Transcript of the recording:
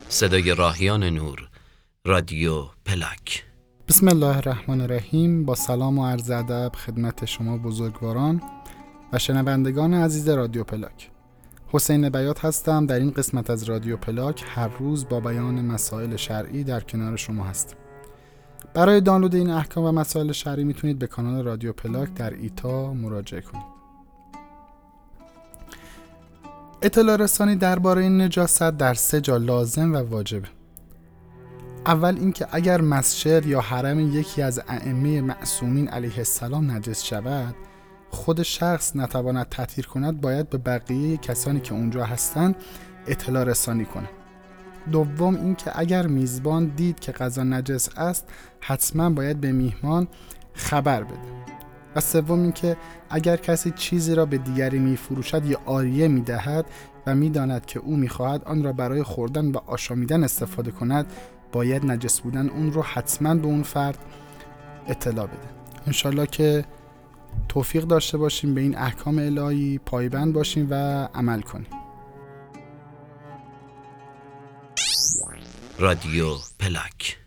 صدای راهیان نور، رادیو پلاک. بسم الله الرحمن الرحیم. با سلام و عرض ادب خدمت شما بزرگواران و شنوندگان عزیز رادیو پلاک. حسین بیات هستم. در این قسمت از رادیو پلاک هر روز با بیان مسائل شرعی در کنار شما هستم. برای دانلود این احکام و مسائل شرعی میتونید به کانال رادیو پلاک در ایتا مراجعه کنید. اطلاع رسانی درباره نجاست در 3 جا لازم و واجبه. اول اینکه اگر مسجد یا حرم یکی از ائمه معصومین علیه السلام نجس شود، خود شخص نتواند تطهیر کند، باید به بقیه کسانی که اونجا هستند اطلاع رسانی کنه. دوم اینکه اگر میزبان دید که غذا نجس است، حتما باید به میهمان خبر بده. و سوم اینکه اگر کسی چیزی را به دیگری میفروشد یا عاریه میدهد و میداند که او میخواهد آن را برای خوردن و آشامیدن استفاده کند، باید نجس بودن اون رو حتما به اون فرد اطلاع بده. انشالله که توفیق داشته باشیم، به این احکام الهی پایبند باشیم و عمل کنیم. رادیو پلاک.